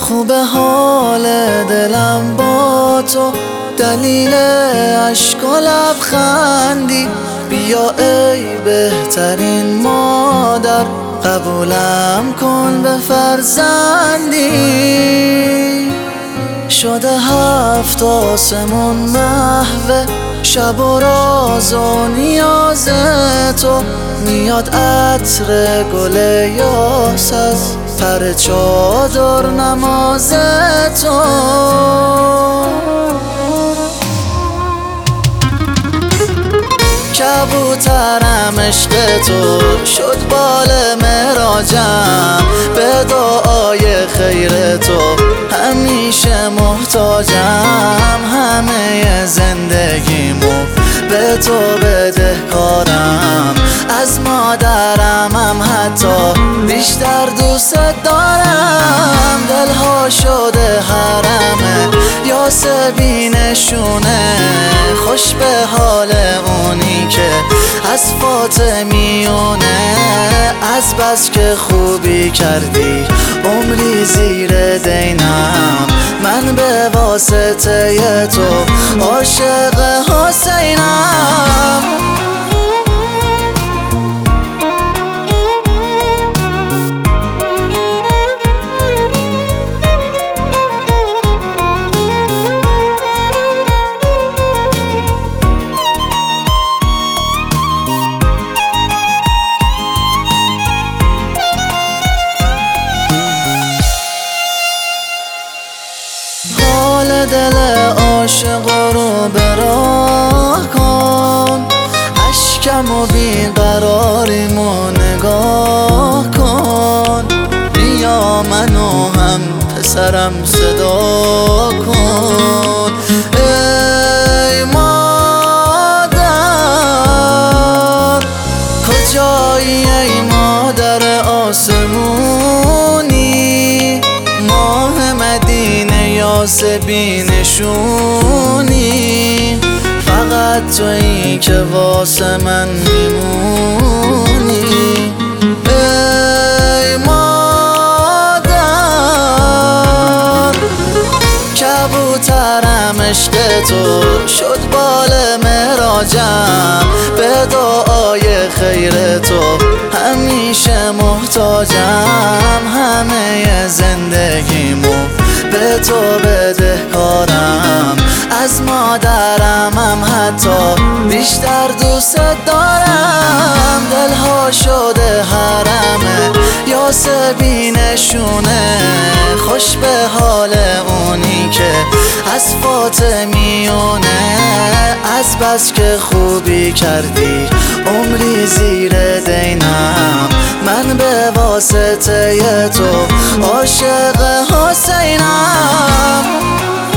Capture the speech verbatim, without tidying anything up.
خوب حال دلم با تو، دلیل عشق و لبخندی. بیا ای بهترین مادر، قبولم کن به فرزندی. شده هفت آسمون محو شب و راز و نیاز تو، میاد عطر گل یاس از پر چادر نماز تو. کبوترم عشق تو شد بال معراجم، به دعای خیر تو همیشه محتاجم. همه زندگیمو به تو بدهکارم، از مادرم هم حتی بیشتر دوست دارم. دلها شده حرمه یاسمینشونه، خوش به حال اونی که از فاطمیونه. از بس که خوبی کردی عمری زیر دینم، من به واسطه تو عاشق حسینم. دل عاشق رو به راه کن، اشکم و بیقراریمو نگاه کن. بیا منو هم پسرم صدا کن. ای مادر کجایی، ای مادر آسمونی، ماه مدینه یاسبی نشونی. فقط تویی که واسه من میمونی. ای مادر کبوترم عشق تو شد بال معراجم، به دعای خیر تو همیشه محتاجم. همه زندگیمو به تو بدهکارم، از مادرم هم حتی بیشتر دوست دارم. دلها شده حرمه یاسمینشونه، خوش به حال اونی که از فاطمیونه. از بس که خوبی کردی عمری زیر دینم، من به واسطه تو عاشق حسینم.